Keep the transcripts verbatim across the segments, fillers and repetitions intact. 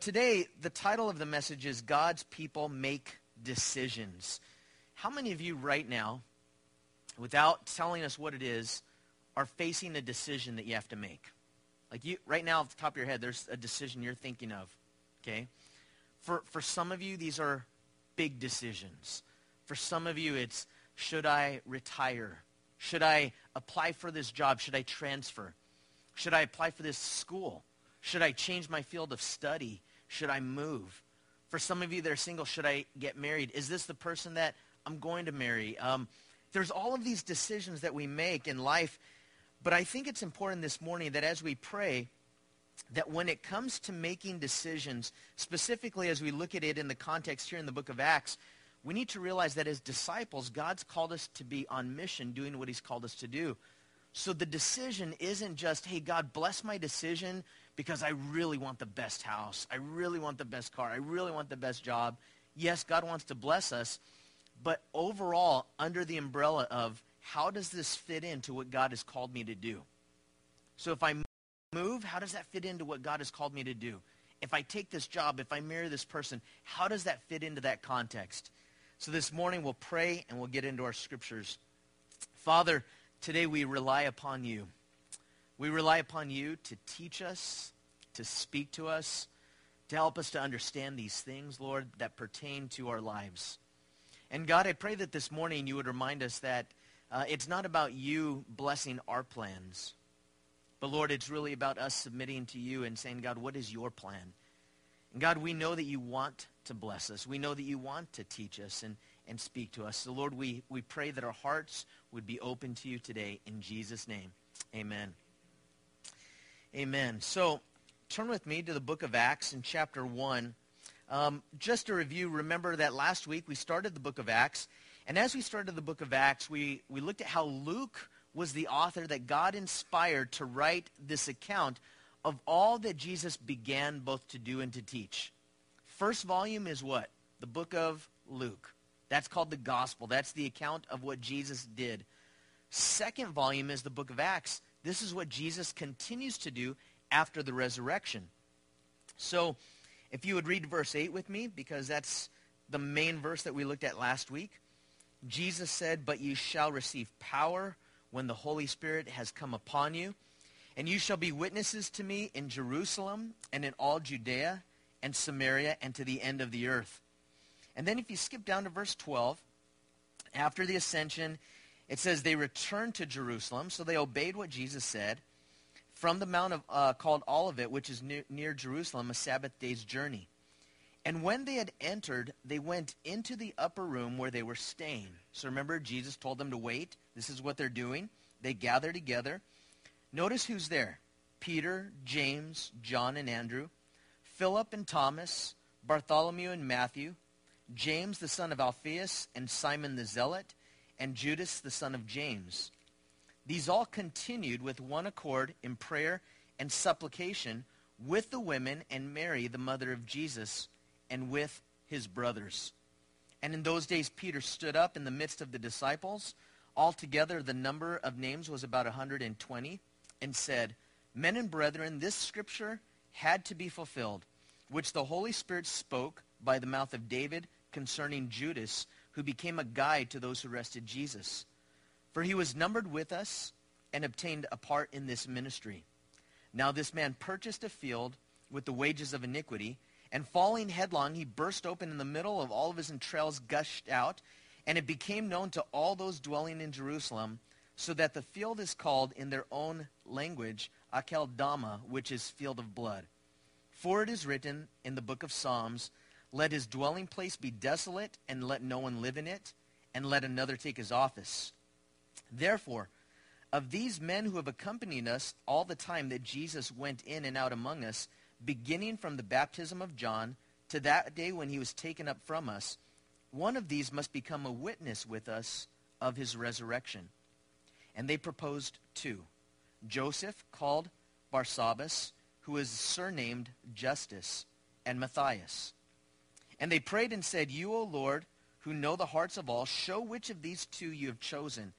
today, the title of the message is God's People Make Decisions. How many of you right now, without telling us what it is, are facing a decision that you have to make? Like you, right now, off the top of your head, there's a decision you're thinking of, okay? For, for some of you, these are big decisions. For some of you, it's, should I retire? Should I apply for this job? Should I transfer? Should I apply for this school? Should I change my field of study? Should I move? For some of you that are single, should I get married? Is this the person that I'm going to marry? Um, there's all of these decisions that we make in life, but I think it's important this morning that as we pray, that when it comes to making decisions, specifically as we look at it in the context here in the book of Acts, we need to realize that as disciples, God's called us to be on mission, doing what he's called us to do. So the decision isn't just, hey, God, bless my decision because I really want the best house. I really want the best car. I really want the best job. Yes, God wants to bless us, but overall, under the umbrella of how does this fit into what God has called me to do? So if I move, how does that fit into what God has called me to do? If I take this job, if I marry this person, how does that fit into that context? So this morning we'll pray and we'll get into our scriptures. Father, today we rely upon you. We rely upon you to teach us, to speak to us, to help us to understand these things, Lord, that pertain to our lives. And God, I pray that this morning you would remind us that uh, it's not about you blessing our plans, but Lord, it's really about us submitting to you and saying, God, what is your plan? And God, we know that you want to bless us. We know that you want to teach us and, and speak to us. So Lord, we, we pray that our hearts would be open to you today. In Jesus' name, amen. Amen. So turn with me to the book of Acts in chapter one. Um, just to review, remember that last week we started the book of Acts. And as we started the book of Acts, we, we looked at how Luke was the author that God inspired to write this account of all that Jesus began both to do and to teach. First volume is what? The book of Luke. That's called the gospel. That's the account of what Jesus did. Second volume is the book of Acts. This is what Jesus continues to do after the resurrection. So if you would read verse eight with me, because that's the main verse that we looked at last week. Jesus said, "But you shall receive power when the Holy Spirit has come upon you, and you shall be witnesses to me in Jerusalem and in all Judea and Samaria and to the end of the earth." And then if you skip down to verse twelve, after the ascension, it says they returned to Jerusalem, so they obeyed what Jesus said, from the mount of, uh, called Olivet, which is near, near Jerusalem, a Sabbath day's journey. And when they had entered, they went into the upper room where they were staying. So remember, Jesus told them to wait. This is what they're doing. They gather together. Notice who's there. Peter, James, John, and Andrew, Philip and Thomas, Bartholomew and Matthew, James the son of Alphaeus, and Simon the Zealot, and Judas the son of James. These all continued with one accord in prayer and supplication with the women and Mary, the mother of Jesus, and with his brothers. And in those days Peter stood up in the midst of the disciples. Altogether the number of names was about one hundred twenty, and said, "Men and brethren, this scripture had to be fulfilled, which the Holy Spirit spoke by the mouth of David concerning Judas, who became a guide to those who arrested Jesus. For he was numbered with us and obtained a part in this ministry. Now this man purchased a field with the wages of iniquity, and falling headlong, he burst open in the middle, of all of his entrails gushed out, and it became known to all those dwelling in Jerusalem, so that the field is called in their own language Akeldama, which is field of blood. For it is written in the book of Psalms, let his dwelling place be desolate, and let no one live in it, and let another take his office. Therefore, of these men who have accompanied us all the time that Jesus went in and out among us, beginning from the baptism of John to that day when he was taken up from us, one of these must become a witness with us of his resurrection. And they proposed two, Joseph, called Barsabbas, who is surnamed Justus, and Matthias. And they prayed and said, You, O Lord, who know the hearts of all, show which of these two you have chosen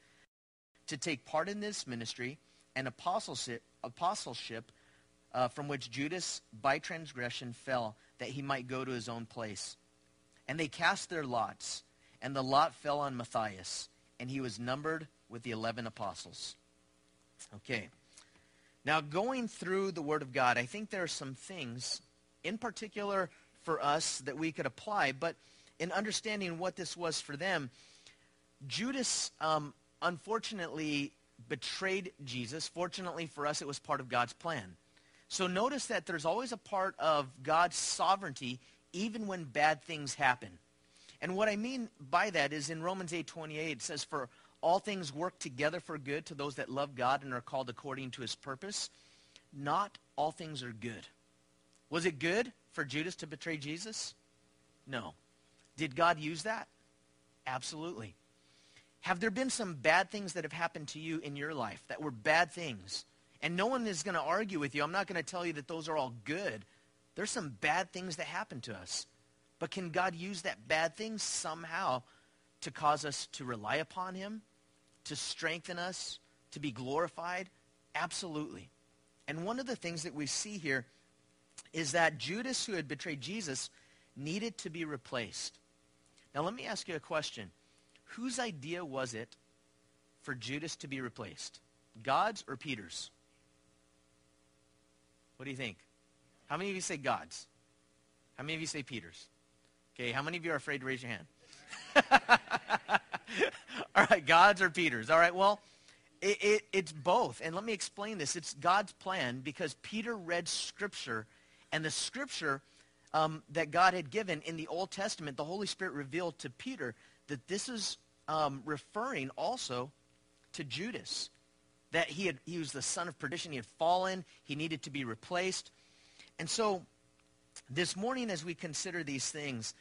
to take part in this ministry and apostleship, apostleship uh, from which Judas by transgression fell, that he might go to his own place. And they cast their lots, and the lot fell on Matthias, and he was numbered with the eleven apostles. Okay. Now, going through the Word of God, I think there are some things, in particular for us, that we could apply. But in understanding what this was for them, Judas, um, unfortunately, betrayed Jesus. Fortunately for us, it was part of God's plan. So notice that there's always a part of God's sovereignty, even when bad things happen. And what I mean by that is in Romans eight twenty-eight, it says, for all things work together for good to those that love God and are called according to his purpose. Not all things are good. Was it good for Judas to betray Jesus? No. Did God use that? Absolutely. Have there been some bad things that have happened to you in your life that were bad things? And no one is going to argue with you. I'm not going to tell you that those are all good. There's some bad things that happen to us. But can God use that bad thing somehow to cause us to rely upon him, to strengthen us, to be glorified? Absolutely. And one of the things that we see here is that Judas, who had betrayed Jesus, needed to be replaced. Now let me ask you a question. Whose idea was it for Judas to be replaced? God's or Peter's? What do you think? How many of you say God's? How many of you say Peter's? Okay, how many of you are afraid to raise your hand? All right, God's or Peter's? All right, well, it, it, it's both. And let me explain this. It's God's plan because Peter read Scripture, and the Scripture um, that God had given in the Old Testament, the Holy Spirit revealed to Peter that this is um, referring also to Judas, that he had he was the son of perdition. He had fallen. He needed to be replaced. And so this morning as we consider these things,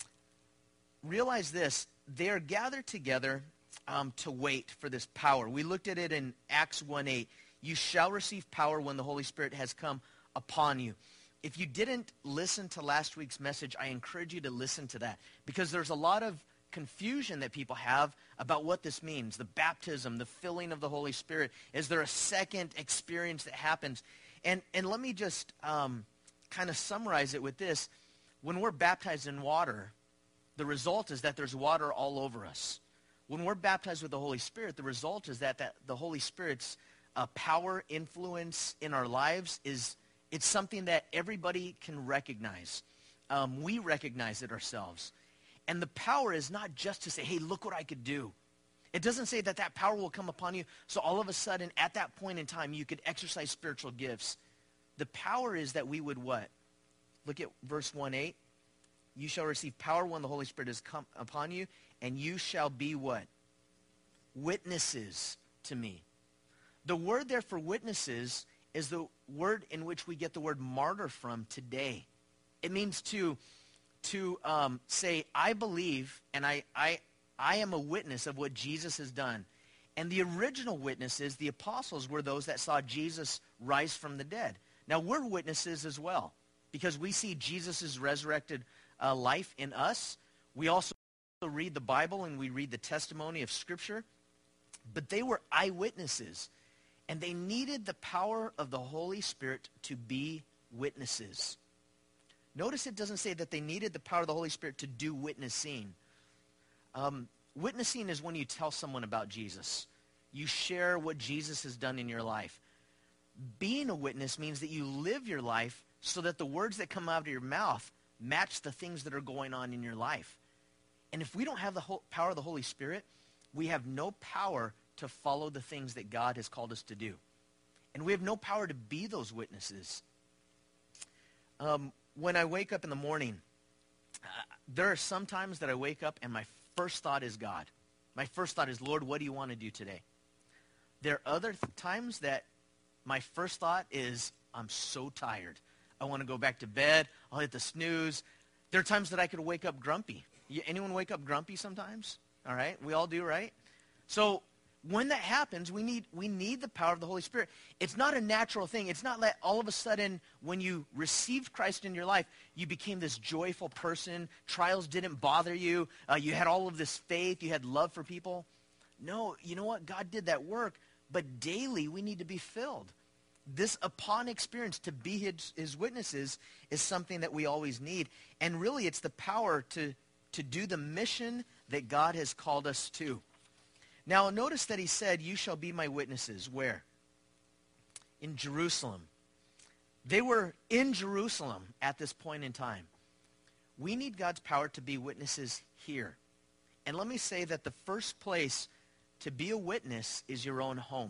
realize this. They are gathered together um, to wait for this power. We looked at it in Acts one eight. You shall receive power when the Holy Spirit has come upon you. If you didn't listen to last week's message, I encourage you to listen to that because there's a lot of confusion that people have about what this means. The baptism, the filling of the Holy Spirit. Is there a second experience that happens? And, and let me just um, kind of summarize it with this. When we're baptized in water, the result is that there's water all over us. When we're baptized with the Holy Spirit, the result is that, that the Holy Spirit's uh, power, influence in our lives is it's something that everybody can recognize. Um, we recognize it ourselves. And the power is not just to say, hey, look what I could do. It doesn't say that that power will come upon you, so all of a sudden, at that point in time, you could exercise spiritual gifts. The power is that we would what? Look at verse one eight. You shall receive power when the Holy Spirit has come upon you, and you shall be what? Witnesses to me. The word there for witnesses is the word in which we get the word martyr from today. It means to, to um, say, I believe, and I, I, I am a witness of what Jesus has done. And the original witnesses, the apostles, were those that saw Jesus rise from the dead. Now, we're witnesses as well, because we see Jesus' resurrected uh, life in us. We also read the Bible, and we read the testimony of Scripture. But they were eyewitnesses. And they needed the power of the Holy Spirit to be witnesses. Notice it doesn't say that they needed the power of the Holy Spirit to do witnessing. Um, witnessing is when you tell someone about Jesus. You share what Jesus has done in your life. Being a witness means that you live your life so that the words that come out of your mouth match the things that are going on in your life. And if we don't have the whole power of the Holy Spirit, we have no power to follow the things that God has called us to do. And we have no power to be those witnesses. Um, when I wake up in the morning, uh, there are some times that I wake up and my first thought is God. My first thought is, Lord, what do you want to do today? There are other th- times that my first thought is, I'm so tired. I want to go back to bed. I'll hit the snooze. There are times that I could wake up grumpy. You, anyone wake up grumpy sometimes? All right? We all do, right? So when that happens, we need we need the power of the Holy Spirit. It's not a natural thing. It's not that all of a sudden when you received Christ in your life, you became this joyful person. Trials didn't bother you. Uh, you had all of this faith. You had love for people. No, you know what? God did that work, but daily we need to be filled. This upon experience to be his, his witnesses is something that we always need. And really, it's the power to, to do the mission that God has called us to. Now, notice that he said, you shall be my witnesses. Where? In Jerusalem. They were in Jerusalem at this point in time. We need God's power to be witnesses here. And let me say that the first place to be a witness is your own home.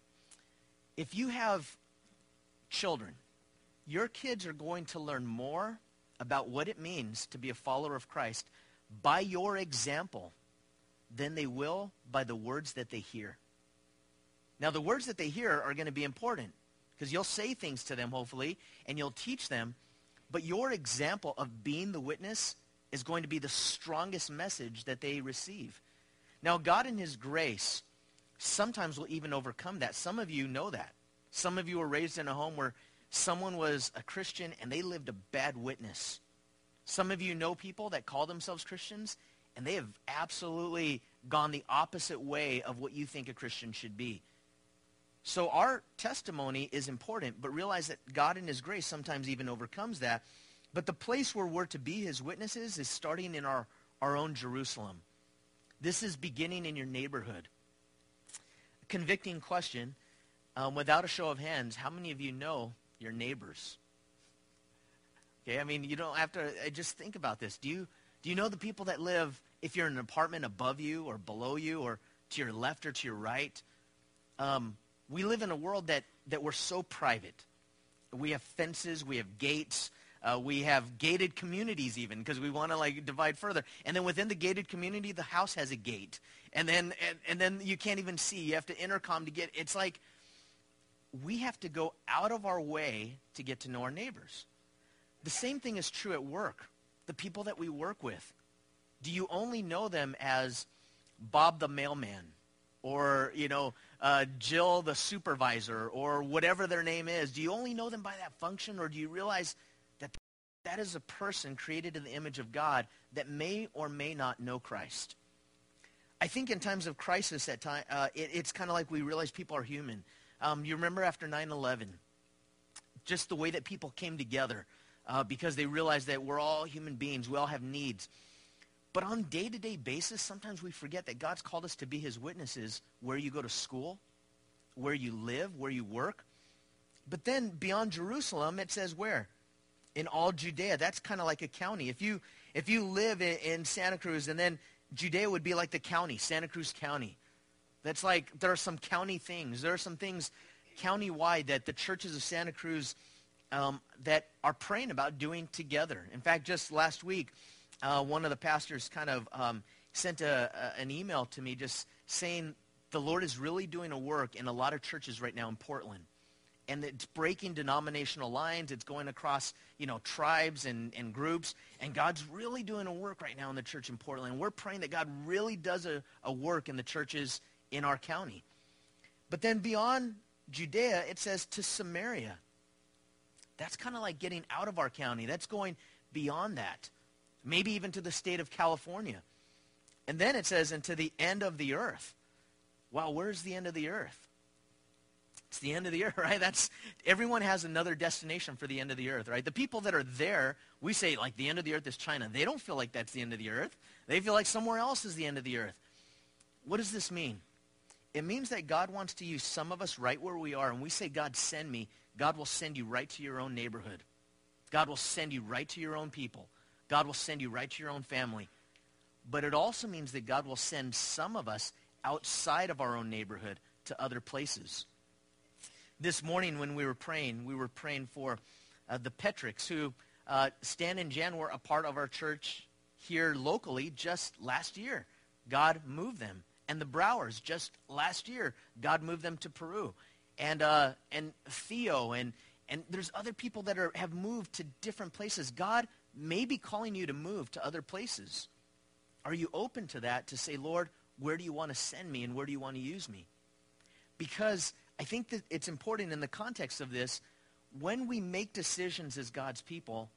If you have children, your kids are going to learn more about what it means to be a follower of Christ by your example than they will by the words that they hear. Now, the words that they hear are going to be important because you'll say things to them, hopefully, and you'll teach them. But your example of being the witness is going to be the strongest message that they receive. Now, God in his grace sometimes will even overcome that. Some of you know that. Some of you were raised in a home where someone was a Christian and they lived a bad witness. Some of you know people that call themselves Christians and they have absolutely gone the opposite way of what you think a Christian should be. So our testimony is important, but realize that God in his grace sometimes even overcomes that. But the place where we're to be his witnesses is starting in our, our own Jerusalem. This is beginning in your neighborhood. A convicting question. Um, without a show of hands, how many of you know your neighbors? Okay, I mean, you don't have to uh, just think about this. Do you, do you know the people that live, if you're in an apartment above you or below you or to your left or to your right? Um, we live in a world that, that we're so private. We have fences, we have gates. Uh, we have gated communities even because we want to like divide further. And then within the gated community, the house has a gate. And then and, and then you can't even see. You have to intercom to get. It's like we have to go out of our way to get to know our neighbors. The same thing is true at work. The people that we work with. Do you only know them as Bob the mailman or, you know, uh, Jill the supervisor or whatever their name is? Do you only know them by that function, or do you realize that is a person created in the image of God that may or may not know Christ? I think in times of crisis, at time, uh, it, it's kind of like we realize people are human. Um, you remember after nine eleven, just the way that people came together uh, because they realized that we're all human beings. We all have needs. But on a day-to-day basis, sometimes we forget that God's called us to be his witnesses where you go to school, where you live, where you work. But then beyond Jerusalem, it says where? In all Judea. That's kind of like a county. If you if you live in, in Santa Cruz, and then Judea would be like the county, Santa Cruz County. That's like, there are some county things. There are some things county-wide that the churches of Santa Cruz um, that are praying about doing together. In fact, just last week, uh, one of the pastors kind of um, sent a, a, an email to me just saying the Lord is really doing a work in a lot of churches right now in Portland. And it's breaking denominational lines. It's going across, you know, tribes and, and groups. And God's really doing a work right now in the church in Portland. We're praying that God really does a, a work in the churches in our county. But then beyond Judea, it says to Samaria. That's kind of like getting out of our county. That's going beyond that. Maybe even to the state of California. And then it says, and to the end of the earth. Wow, where's the end of the earth? It's the end of the earth, right? That's, everyone has another destination for the end of the earth, right? The people that are there, we say like the end of the earth is China. They don't feel like that's the end of the earth. They feel like somewhere else is the end of the earth. What does this mean? It means that God wants to use some of us right where we are. And we say, God, send me. God will send you right to your own neighborhood. God will send you right to your own people. God will send you right to your own family. But it also means that God will send some of us outside of our own neighborhood to other places. This morning when we were praying, we were praying for uh, the Petricks, who uh, Stan and Jan were a part of our church here locally just last year. God moved them. And the Browers, just last year, God moved them to Peru. And uh, and Theo, and, and there's other people that are have moved to different places. God may be calling you to move to other places. Are you open to that, to say, Lord, where do you want to send me and where do you want to use me? Because I think that it's important in the context of this, when we make decisions as God's people,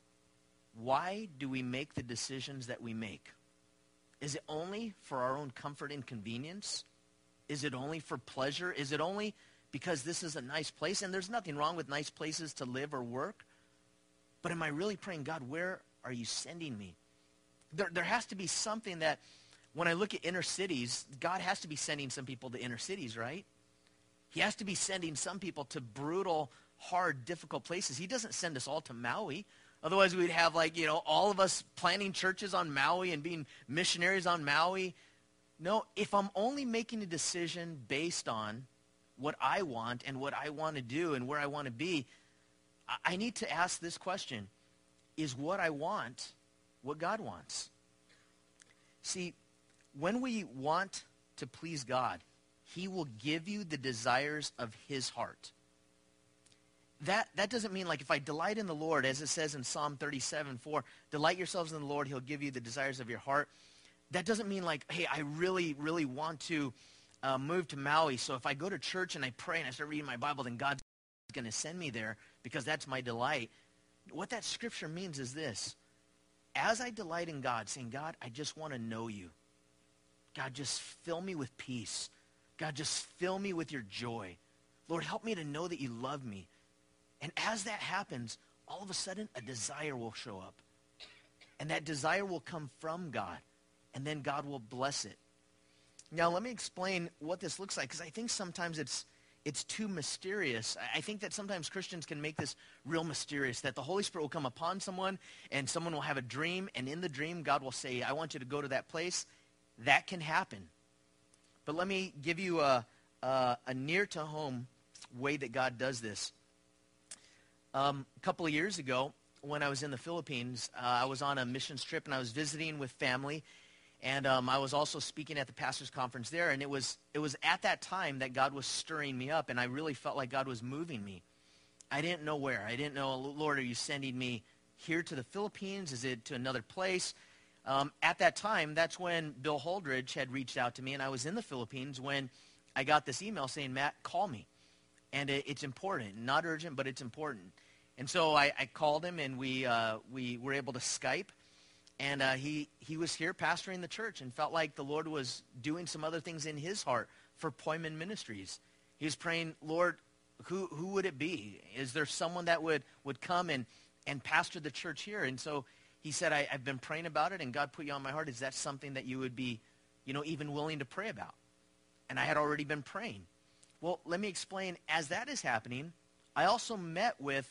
why do we make the decisions that we make? Is it only for our own comfort and convenience? Is it only for pleasure? Is it only because this is a nice place, and there's nothing wrong with nice places to live or work. But am I really praying, God, where are you sending me? There, there has to be something that, when I look at inner cities, God has to be sending some people to inner cities, right? He has to be sending some people to brutal, hard, difficult places. He doesn't send us all to Maui. Otherwise, we'd have, like, you know, all of us planting churches on Maui and being missionaries on Maui. No, if I'm only making a decision based on what I want and what I want to do and where I want to be, I need to ask this question. Is what I want what God wants? See, when we want to please God, he will give you the desires of his heart. That, that doesn't mean, like, if I delight in the Lord, as it says in Psalm thirty-seven four, delight yourselves in the Lord, he'll give you the desires of your heart. That doesn't mean, like, hey, I really, really want to uh, move to Maui, so if I go to church and I pray and I start reading my Bible, then God's going to send me there because that's my delight. What that scripture means is this. As I delight in God, saying, God, I just want to know you. God, just fill me with peace. God, just fill me with your joy. Lord, help me to know that you love me. And as that happens, all of a sudden, a desire will show up. And that desire will come from God. And then God will bless it. Now, let me explain what this looks like, because I think sometimes it's it's too mysterious. I think that sometimes Christians can make this real mysterious, that the Holy Spirit will come upon someone, and someone will have a dream, and in the dream, God will say, I want you to go to that place. That can happen. But let me give you a, a, a near-to-home way that God does this. Um, a couple of years ago, when I was in the Philippines, uh, I was on a missions trip, and I was visiting with family. And um, I was also speaking at the pastor's conference there, and it was it was at that time that God was stirring me up, and I really felt like God was moving me. I didn't know where. I didn't know, Lord, are you sending me here to the Philippines? Is it to another place? Um, at that time, that's when Bill Holdridge had reached out to me, and I was in the Philippines when I got this email saying, Matt, call me. And it, it's important. Not urgent, but it's important. And so I, I called him, and we uh, we were able to Skype. And uh, he, he was here pastoring the church and felt like the Lord was doing some other things in his heart for Poyman Ministries. He was praying, Lord, who who would it be? Is there someone that would, would come and, and pastor the church here? And so he said, I, I've been praying about it, and God put you on my heart. Is that something that you would be, you know, even willing to pray about? And I had already been praying. Well, let me explain. As that is happening, I also met with,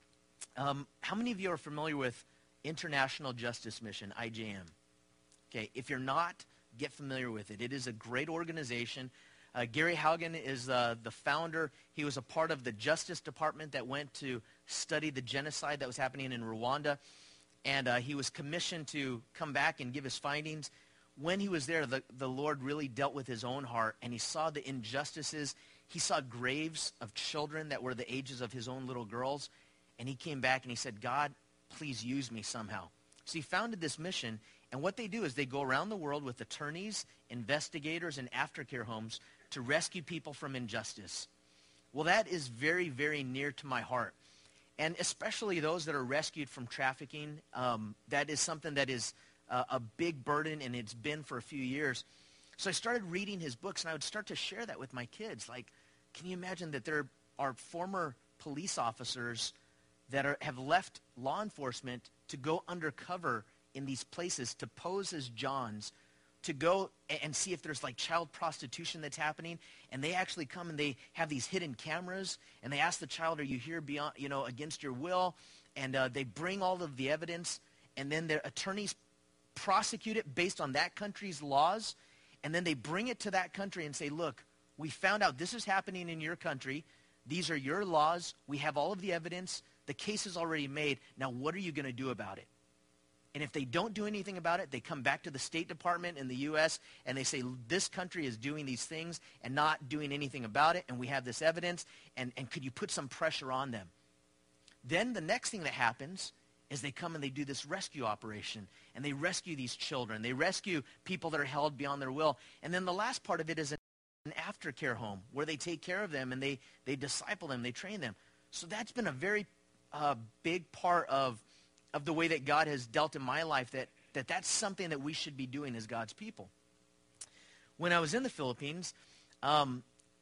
um, how many of you are familiar with International Justice Mission, I J M? Okay, if you're not, get familiar with it. It is a great organization. Uh, Gary Haugen is uh, the founder. He was a part of the Justice Department that went to study the genocide that was happening in Rwanda. And uh, he was commissioned to come back and give his findings. When he was there, the, the Lord really dealt with his own heart, and he saw the injustices. He saw graves of children that were the ages of his own little girls. And he came back and he said, God, please use me somehow. So he founded this mission, and what they do is they go around the world with attorneys, investigators, and aftercare homes to rescue people from injustice. Well, that is very, very near to my heart. And especially those that are rescued from trafficking, um, that is something that is uh, a big burden, and it's been for a few years. So I started reading his books, and I would start to share that with my kids. Like, can you imagine that there are former police officers that are, have left law enforcement to go undercover in these places, to pose as Johns, to go and see if there's like child prostitution that's happening. And they actually come and they have these hidden cameras, and they ask the child, are you here beyond, you know, against your will? And uh, they bring all of the evidence, and then their attorneys prosecute it based on that country's laws. And then they bring it to that country and say, look, we found out this is happening in your country. These are your laws. We have all of the evidence. The case is already made. Now, what are you going to do about it? And if they don't do anything about it, they come back to the State Department in the U S and they say, this country is doing these things and not doing anything about it, and we have this evidence, and, and could you put some pressure on them? Then the next thing that happens is they come and they do this rescue operation, and they rescue these children. They rescue people that are held beyond their will. And then the last part of it is an aftercare home where they take care of them, and they, they disciple them, they train them. So that's been a very uh, big part of, of the way that God has dealt in my life, that, that that's something that we should be doing as God's people. When I was in the Philippines, um,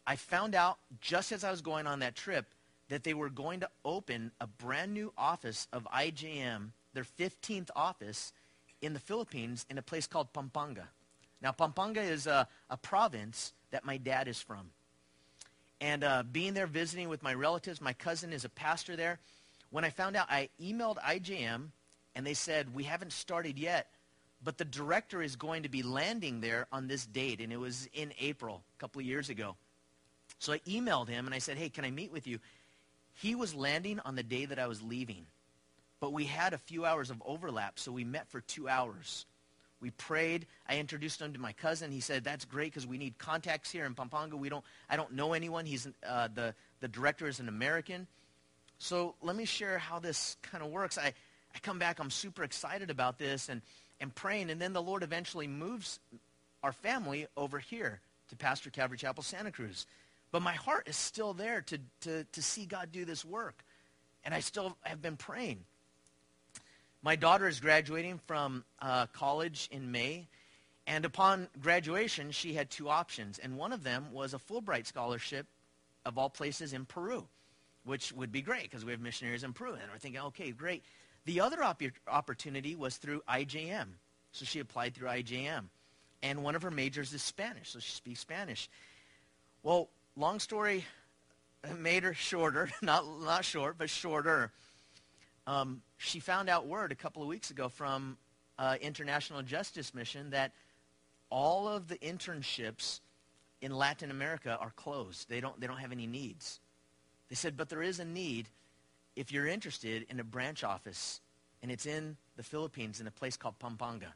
I found out just as I was going on that trip that they were going to open a brand new office of I J M, their fifteenth office in the Philippines in a place called Pampanga. Now, Pampanga is a, a province that my dad is from. And uh, being there visiting with my relatives, my cousin is a pastor there. When I found out, I emailed I J M, and they said, we haven't started yet, but the director is going to be landing there on this date, and it was in April, a couple of years ago. So I emailed him, and I said, hey, can I meet with you? He was landing on the day that I was leaving, but we had a few hours of overlap, so we met for two hours. We prayed. I introduced him to my cousin. He said, that's great because we need contacts here in Pampanga. We don't, I don't know anyone. He's uh, the, the director is an American. So let me share how this kind of works. I, I come back. I'm super excited about this and, and praying. And then the Lord eventually moves our family over here to Pastor Calvary Chapel, Santa Cruz. But my heart is still there to, to, to see God do this work. And I still have been praying. My daughter is graduating from uh, college in May, and upon graduation, she had two options, and one of them was a Fulbright scholarship, of all places, in Peru, which would be great because we have missionaries in Peru, and we're thinking, okay, great. The other op- opportunity was through I J M, so she applied through I J M, and one of her majors is Spanish, so she speaks Spanish. Well, long story made her shorter, not, not short, but shorter. Um, she found out word a couple of weeks ago from uh, International Justice Mission that all of the internships in Latin America are closed. They don't, they don't have any needs. They said, but there is a need if you're interested in a branch office, and it's in the Philippines in a place called Pampanga.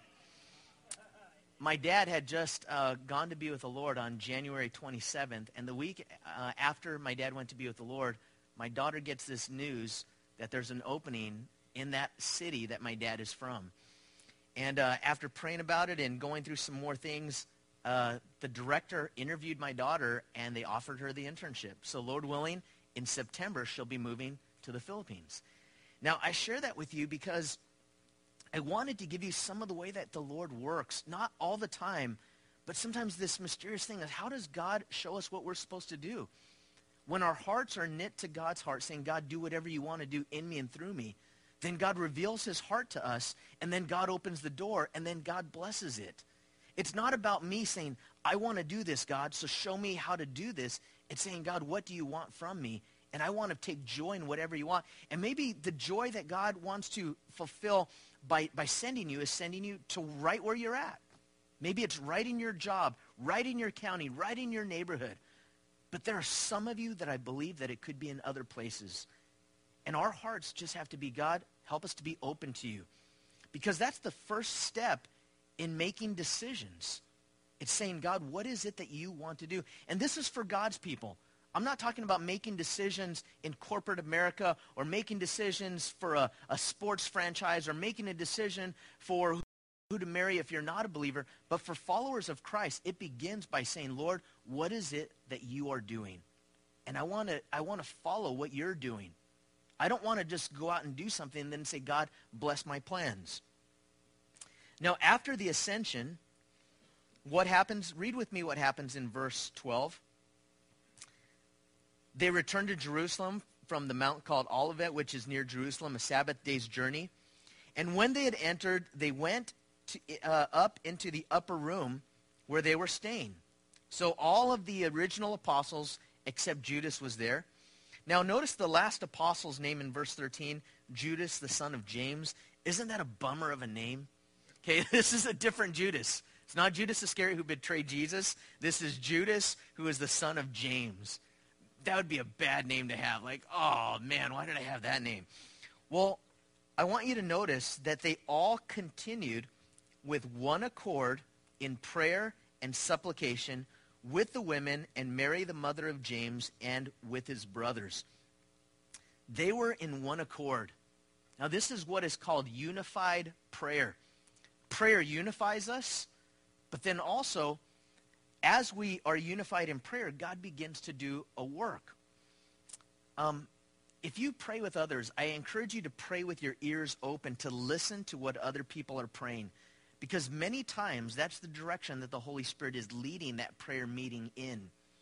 My dad had just uh, gone to be with the Lord on January twenty-seventh, and the week uh, after my dad went to be with the Lord, my daughter gets this news that there's an opening in that city that my dad is from. And uh, after praying about it and going through some more things, uh, the director interviewed my daughter, and they offered her the internship. So Lord willing, in September, she'll be moving to the Philippines. Now, I share that with you because I wanted to give you some of the way that the Lord works. Not all the time, but sometimes this mysterious thing is, how does God show us what we're supposed to do? When our hearts are knit to God's heart, saying, God, do whatever you want to do in me and through me, then God reveals his heart to us, and then God opens the door, and then God blesses it. It's not about me saying, I want to do this, God, so show me how to do this. It's saying, God, what do you want from me? And I want to take joy in whatever you want. And maybe the joy that God wants to fulfill by, by sending you is sending you to right where you're at. Maybe it's right in your job, right in your county, right in your neighborhood. But there are some of you that I believe that it could be in other places. And our hearts just have to be, God, help us to be open to you. Because that's the first step in making decisions. It's saying, God, what is it that you want to do? And this is for God's people. I'm not talking about making decisions in corporate America or making decisions for a, a sports franchise or making a decision for who to marry if you're not a believer. But for followers of Christ, it begins by saying, Lord, what is it that you are doing? And I want to I want to follow what you're doing. I don't want to just go out and do something and then say, God, bless my plans. Now, after the ascension, what happens? Read with me what happens in verse twelve. They returned to Jerusalem from the mount called Olivet, which is near Jerusalem, a Sabbath day's journey. And when they had entered, they went to, uh, up into the upper room where they were staying. So all of the original apostles, except Judas, was there. Now notice the last apostle's name in verse thirteen, Judas, the son of James. Isn't that a bummer of a name? Okay, this is a different Judas. It's not Judas Iscariot who betrayed Jesus. This is Judas, who is the son of James. That would be a bad name to have. Like, oh, man, why did I have that name? Well, I want you to notice that they all continued with one accord in prayer and supplication with the women and Mary, the mother of James, and with his brothers. They were in one accord. Now, this is what is called unified prayer. Prayer unifies us, but then also, as we are unified in prayer, God begins to do a work. Um, if you pray with others, I encourage you to pray with your ears open, to listen to what other people are praying. Because many times, that's the direction that the Holy Spirit is leading that prayer meeting in.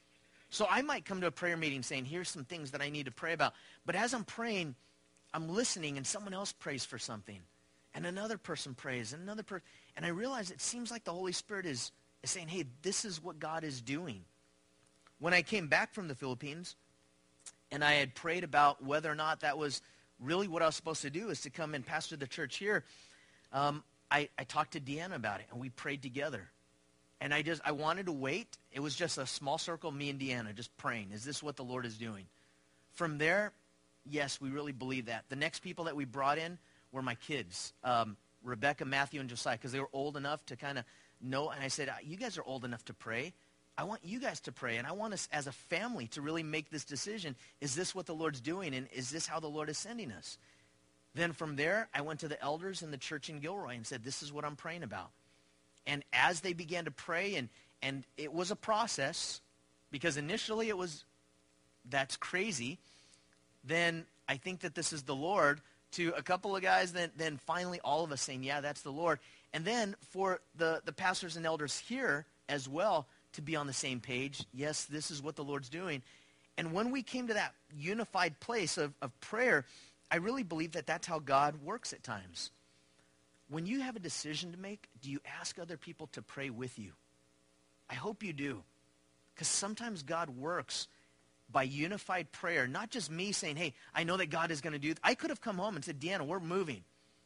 So I might come to a prayer meeting saying, here's some things that I need to pray about. But as I'm praying, I'm listening, and someone else prays for something. And another person prays, and another person. And I realize it seems like the Holy Spirit is, is saying, hey, this is what God is doing. When I came back from the Philippines, and I had prayed about whether or not that was really what I was supposed to do, is to come and pastor the church here, um, I, I talked to Deanna about it, and we prayed together. And I just, I wanted to wait. It was just a small circle, me and Deanna, just praying. Is this what the Lord is doing? From there, yes, we really believe that. The next people that we brought in were my kids, um, Rebecca, Matthew, and Josiah, because they were old enough to kind of know. And I said, you guys are old enough to pray. I want you guys to pray, and I want us as a family to really make this decision. Is this what the Lord's doing, and is this how the Lord is sending us? Then from there, I went to the elders in the church in Gilroy and said, this is what I'm praying about. And as they began to pray, and, and it was a process, because initially it was, that's crazy. Then I think that this is the Lord, to a couple of guys, then, then finally all of us saying, yeah, that's the Lord. And then for the, the pastors and elders here as well to be on the same page, yes, this is what the Lord's doing. And when we came to that unified place of, of prayer, I really believe that that's how God works at times. When you have a decision to make, do you ask other people to pray with you? I hope you do. Because sometimes God works by unified prayer, not just me saying, hey, I know that God is going to do. Th-. I could have come home and said, Deanna, we're moving.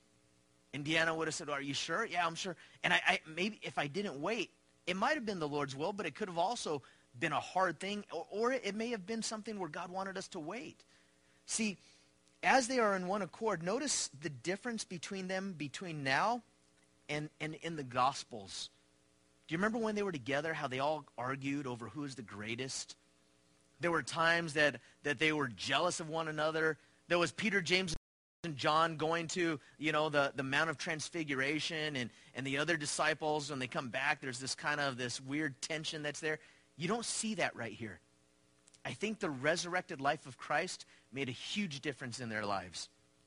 And Deanna would have said, are you sure? Yeah, I'm sure. And I, I maybe if I didn't wait, it might have been the Lord's will, but it could have also been a hard thing, or, or it may have been something where God wanted us to wait. See, as they are in one accord, notice the difference between them between now and, and in the Gospels. Do you remember when they were together, how they all argued over who is the greatest? There were times that, that they were jealous of one another. There was Peter, James, and John going to, you know, the, the Mount of Transfiguration, and, and the other disciples, when they come back, there's this kind of this weird tension that's there. You don't see that right here. I think the resurrected life of Christ made a huge difference in their lives.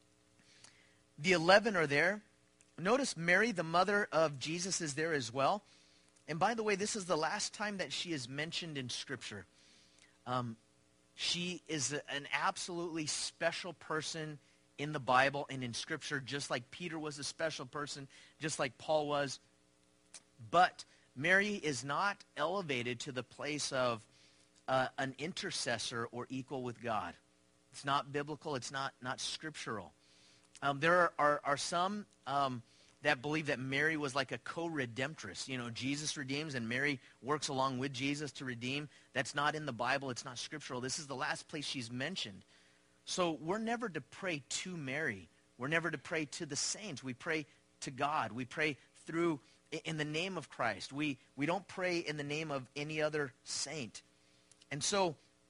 The eleven are there. Notice Mary, the mother of Jesus, is there as well. And by the way, this is the last time that she is mentioned in Scripture. Um, she is a, an absolutely special person in the Bible and in Scripture, just like Peter was a special person, just like Paul was. But Mary is not elevated to the place of uh, an intercessor or equal with God. It's not biblical. It's not, not scriptural. Um, there are, are, are some um, that believe that Mary was like a co-redemptress. You know, Jesus redeems and Mary works along with Jesus to redeem. That's not in the Bible. It's not scriptural. This is the last place she's mentioned. So we're never to pray to Mary. We're never to pray to the saints. We pray to God. We pray through, in the name of Christ. We, we don't pray in the name of any other saint. And so,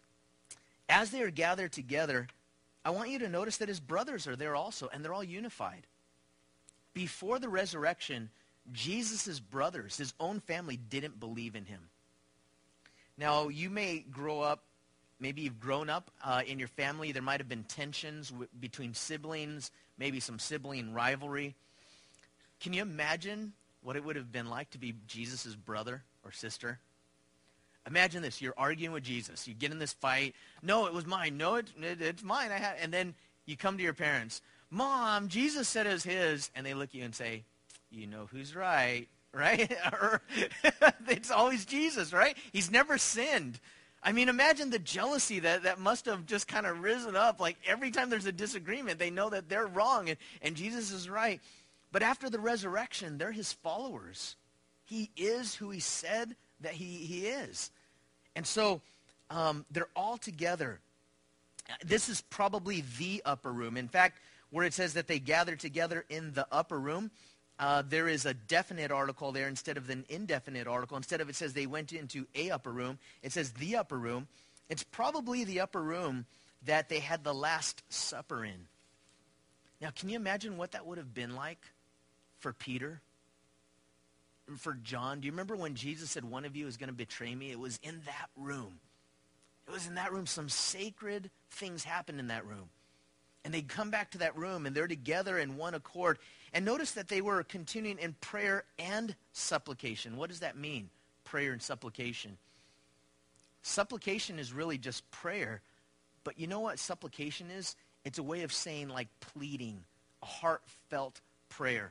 as they are gathered together, I want you to notice that his brothers are there also, and they're all unified. Before the resurrection, Jesus' brothers, his own family, didn't believe in him. Now, you may grow up, maybe you've grown up uh, in your family. There might have been tensions w- between siblings, maybe some sibling rivalry. Can you imagine what it would have been like to be Jesus' brother or sister? Imagine this. You're arguing with Jesus. You get in this fight. No, it was mine. No, it, it, it's mine. I had. And then you come to your parents. Mom, Jesus said it was his. And they look at you and say, you know who's right, right? Or it's always Jesus, right? He's never sinned. I mean, imagine the jealousy that, that must have just kind of risen up. Like every time there's a disagreement, they know that they're wrong and, and Jesus is right. But after the resurrection, they're his followers. He is who he said that he, he is. And so um, they're all together. This is probably the upper room. In fact, where it says that they gathered together in the upper room, uh, there is a definite article there instead of an indefinite article. Instead of it says they went into a upper room, it says the upper room. It's probably the upper room that they had the Last Supper in. Now, can you imagine what that would have been like for Peter? For John? Do you remember when Jesus said one of you is going to betray me? It was in that room. It was in that room. Some sacred things happened in that room. And they come back to that room, and they're together in one accord. And notice that they were continuing in prayer and supplication. What does that mean, prayer and supplication? Supplication is really just prayer. But you know what supplication is? It's a way of saying like pleading, a heartfelt prayer.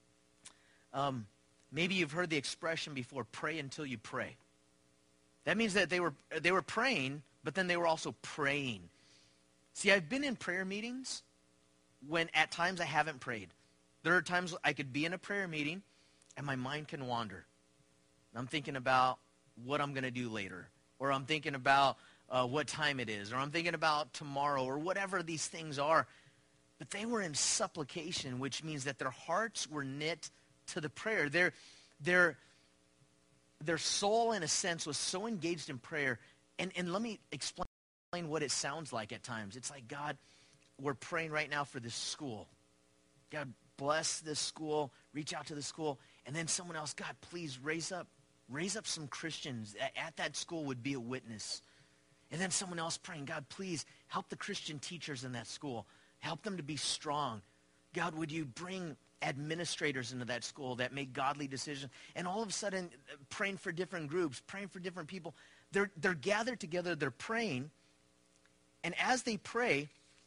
Um, maybe you've heard the expression before, pray until you pray. That means that they were they were praying, but then they were also praying. See, I've been in prayer meetings when at times I haven't prayed. There are times I could be in a prayer meeting and my mind can wander. I'm thinking about what I'm going to do later, or I'm thinking about uh, what time it is, or I'm thinking about tomorrow, or whatever these things are. But they were in supplication, which means that their hearts were knit to the prayer. Their, their, their soul, in a sense, was so engaged in prayer. And, and let me explain what it sounds like at times. It's like, God, we're praying right now for this school. God, bless this school. Reach out to the school. And then someone else, God, please raise up, raise up some Christians at that school would be a witness. And then someone else praying, God, please help the Christian teachers in that school. Help them to be strong. God, would you bring administrators into that school that make godly decisions? And all of a sudden, praying for different groups, praying for different people. They're, they're gathered together, they're praying. And as they pray,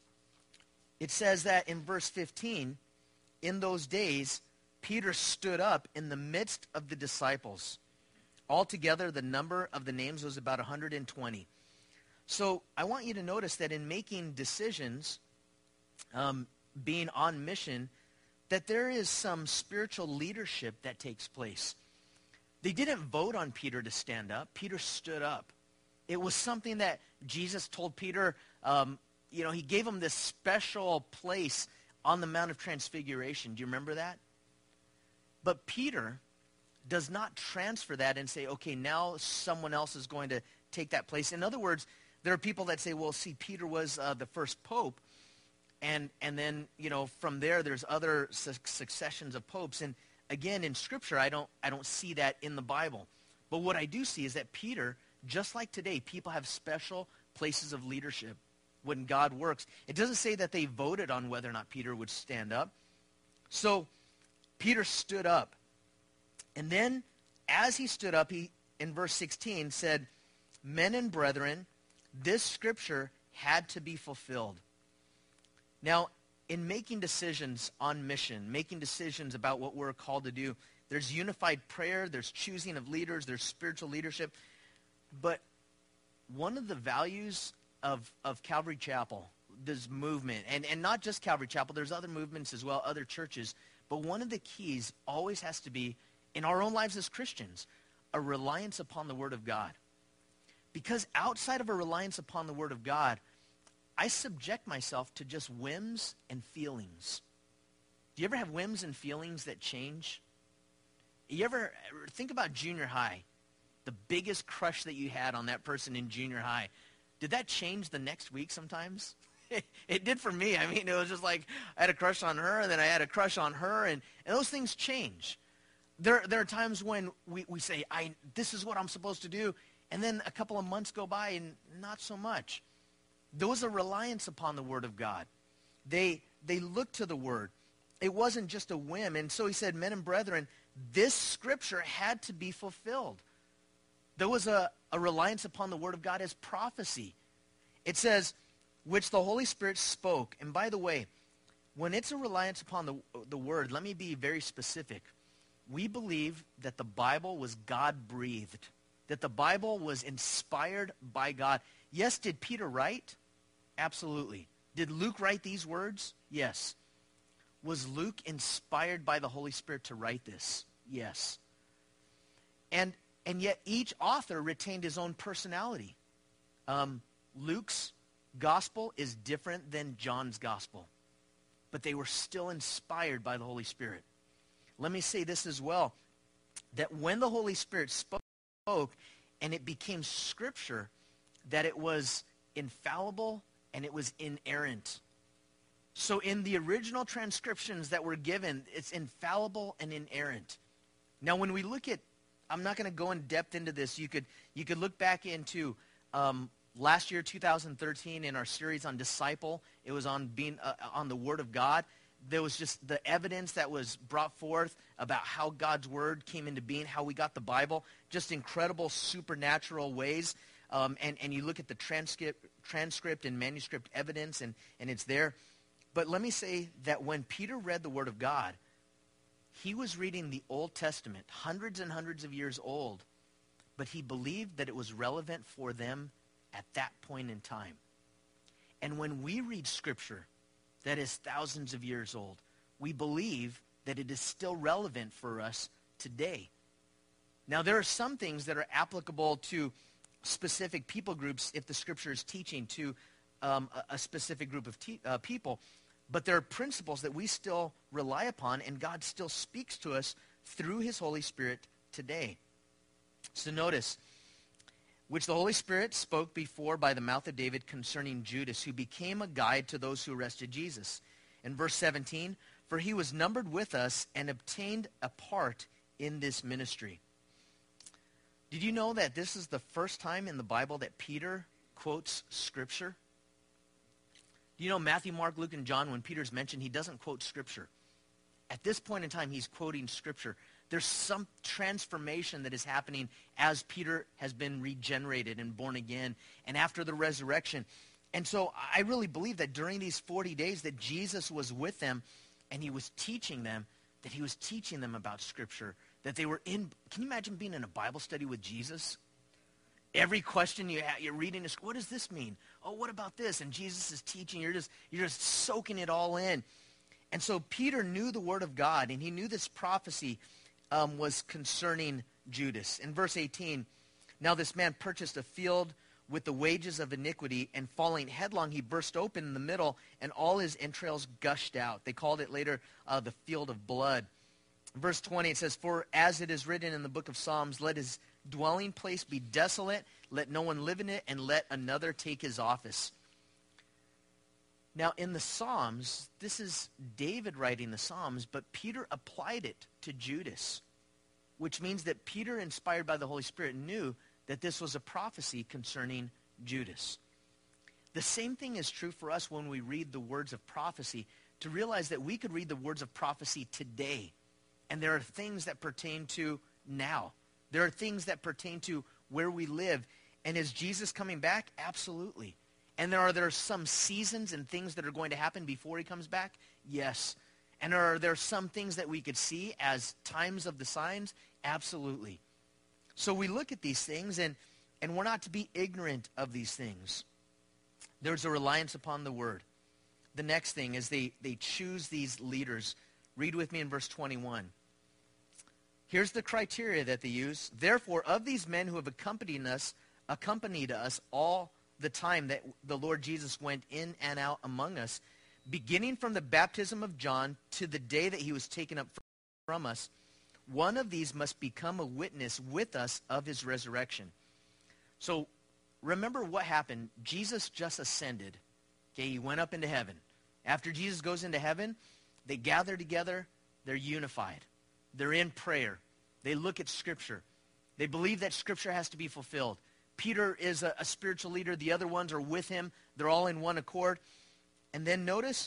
it says that in verse fifteen, in those days, Peter stood up in the midst of the disciples. Altogether, the number of the names was about one hundred twenty. So I want you to notice that in making decisions, um, being on mission, that there is some spiritual leadership that takes place. They didn't vote on Peter to stand up. Peter stood up. It was something that Jesus told Peter, um, you know, he gave him this special place on the Mount of Transfiguration. Do you remember that? But Peter does not transfer that and say, okay, now someone else is going to take that place. In other words, there are people that say, well, see, Peter was uh, the first pope, and and then, you know, from there, there's other su- successions of popes. And again, in Scripture, I don't I don't see that in the Bible. But what I do see is that Peter, just like today, people have special places of leadership when God works. It doesn't say that they voted on whether or not Peter would stand up. So Peter stood up. And then, as he stood up, he, in verse sixteen, said, men and brethren, this scripture had to be fulfilled. Now, in making decisions on mission, making decisions about what we're called to do, there's unified prayer, there's choosing of leaders, there's spiritual leadership. But one of the values of, of Calvary Chapel, this movement, and, and not just Calvary Chapel, there's other movements as well, other churches, but one of the keys always has to be, in our own lives as Christians, a reliance upon the Word of God. Because outside of a reliance upon the Word of God, I subject myself to just whims and feelings. Do you ever have whims and feelings that change? You ever think about junior high? The biggest crush that you had on that person in junior high. Did that change the next week sometimes? It, it did for me. I mean, it was just like I had a crush on her, and then I had a crush on her, and, and those things change. There, there are times when we, we say, I, this is what I'm supposed to do, and then a couple of months go by and not so much. There was a reliance upon the Word of God. They, they looked to the Word. It wasn't just a whim. And so he said, men and brethren, this scripture had to be fulfilled. There was a, a reliance upon the Word of God as prophecy. It says, which the Holy Spirit spoke. And by the way, when it's a reliance upon the, the Word, let me be very specific. We believe that the Bible was God-breathed, that the Bible was inspired by God. Yes, did Peter write? Absolutely. Did Luke write these words? Yes. Was Luke inspired by the Holy Spirit to write this? Yes. And and yet each author retained his own personality. Um, Luke's gospel is different than John's gospel, but they were still inspired by the Holy Spirit. Let me say this as well, that when the Holy Spirit spoke and it became scripture, that it was infallible and it was inerrant. So in the original transcriptions that were given, it's infallible and inerrant. Now when we look at, I'm not going to go in depth into this. You could you could look back into um, last year, two thousand thirteen, in our series on disciple. It was on being uh, on the Word of God. There was just the evidence that was brought forth about how God's Word came into being, how we got the Bible, just incredible supernatural ways. um, and, and you look at the transcript, transcript and manuscript evidence, and, and it's there. But let me say that when Peter read the Word of God, he was reading the Old Testament, hundreds and hundreds of years old, but he believed that it was relevant for them at that point in time. And when we read Scripture that is thousands of years old, we believe that it is still relevant for us today. Now, there are some things that are applicable to specific people groups if the Scripture is teaching to um, a, a specific group of te- uh, people. But there are principles that we still rely upon, and God still speaks to us through his Holy Spirit today. So notice, which the Holy Spirit spoke before by the mouth of David concerning Judas, who became a guide to those who arrested Jesus. In verse seventeen, for he was numbered with us and obtained a part in this ministry. Did you know that this is the first time in the Bible that Peter quotes Scripture? Do you know Matthew, Mark, Luke, and John, when Peter's mentioned, he doesn't quote Scripture. At this point in time, he's quoting Scripture. There's some transformation that is happening as Peter has been regenerated and born again and after the resurrection. And so I really believe that during these forty days that Jesus was with them and he was teaching them, that he was teaching them about Scripture, that they were in, can you imagine being in a Bible study with Jesus? Every question you ha- you're reading is, what does this mean? Oh, what about this? And Jesus is teaching. You're just, you're just soaking it all in. And so Peter knew the Word of God, and he knew this prophecy um, was concerning Judas. In verse eighteen, now this man purchased a field with the wages of iniquity, and falling headlong, he burst open in the middle, and all his entrails gushed out. They called it later uh, the field of blood. Verse twenty, it says, for as it is written in the book of Psalms, let his dwelling place be desolate, let no one live in it, and let another take his office. Now, in the Psalms, this is David writing the Psalms, but Peter applied it to Judas, which means that Peter, inspired by the Holy Spirit, knew that this was a prophecy concerning Judas. The same thing is true for us when we read the words of prophecy, to realize that we could read the words of prophecy today, and there are things that pertain to now. There are things that pertain to where we live. And is Jesus coming back? Absolutely. And there are there some seasons and things that are going to happen before he comes back? Yes. And are there some things that we could see as times of the signs? Absolutely. So we look at these things, and, and we're not to be ignorant of these things. There's a reliance upon the Word. The next thing is they, they choose these leaders. Read with me in verse twenty-one. Here's the criteria that they use. Therefore, of these men who have accompanied us, accompanied us all the time that the Lord Jesus went in and out among us, beginning from the baptism of John to the day that he was taken up from us, one of these must become a witness with us of his resurrection. So remember what happened. Jesus just ascended. Okay, he went up into heaven. After Jesus goes into heaven, they gather together. They're unified. They're in prayer. They look at Scripture. They believe that Scripture has to be fulfilled. Peter is a, a spiritual leader. The other ones are with him. They're all in one accord. And then notice,